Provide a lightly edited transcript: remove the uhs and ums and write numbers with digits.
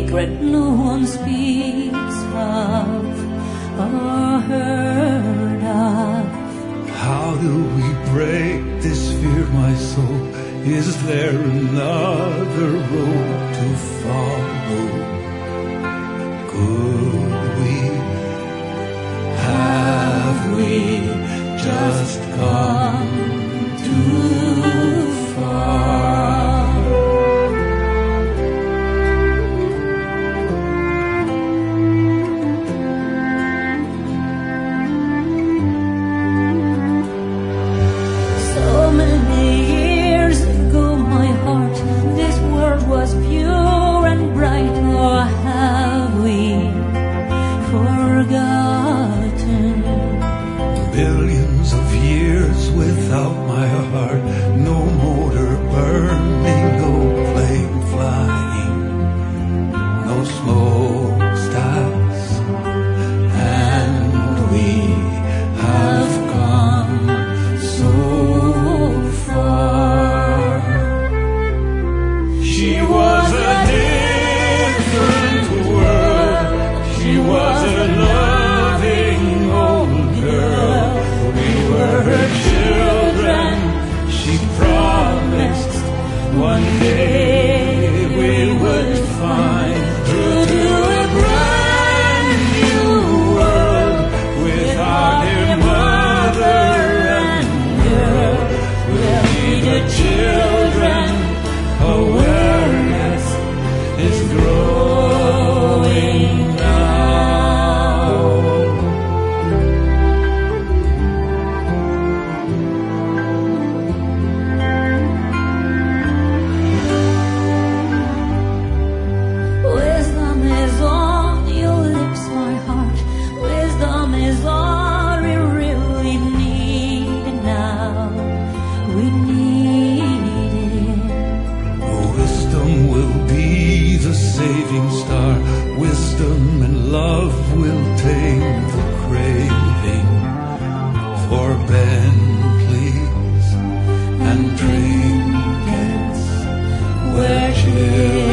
secret no one speaks of or heard of. How do we break this fear, my soul? Is there another road to follow? Could we, have we just come too far? So many years ago, my heart, this world was pure and bright. Or have we forgotten? Billions of years without my heart, no motor burning, no plane flying, no smokestacks, and we have come so far. She was a different world, she was a loving old girl. We were her children, she promised one day we would find through to a brand new world with our dear mother and girl. We'll be the children, awareness is growing now. Wisdom is on your lips, my heart. Wisdom is all we really need now. We need it. Wisdom will be the saving star. Wisdom and love will tame the craving for Bentleys and trinkets where children